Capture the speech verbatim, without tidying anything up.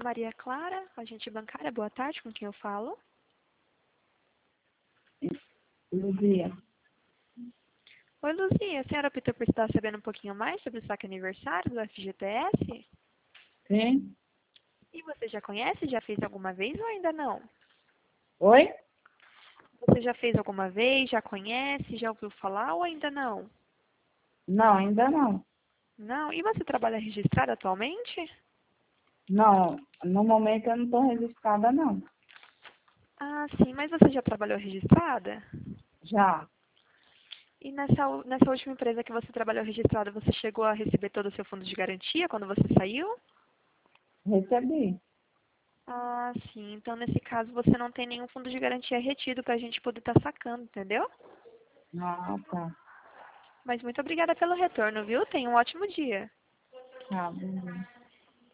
Maria Clara, agente bancária. Boa tarde, com quem eu falo? Luzia. Oi, Luzia. A senhora optou por estar sabendo um pouquinho mais sobre o saque aniversário do F G T S? Sim? E você já conhece? Já fez alguma vez ou ainda não? Oi? Você já fez alguma vez? Já conhece? Já ouviu falar ou ainda não? Não, ainda não. Não? E você trabalha registrado atualmente? Não, no momento eu não estou registrada, não. Ah, sim. Mas você já trabalhou registrada? Já, E nessa, u- nessa última empresa que você trabalhou registrada, você chegou a receber todo o seu fundo de garantia quando você saiu? recebi. Ah, sim. Então, nesse caso, você não tem nenhum fundo de garantia retido para a gente poder estar sacando, entendeu? Ah, tá. Mas muito obrigada pelo retorno, viu? Tenha um ótimo dia. Tá, beleza.